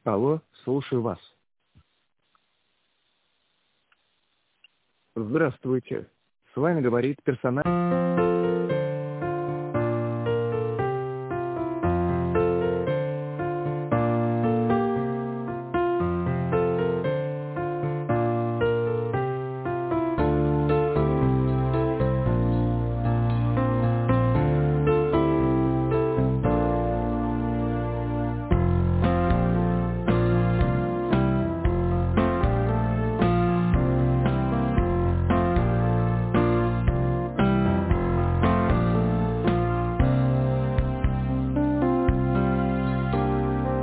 Алло, слушаю вас. Здравствуйте. С вами говорит персонал.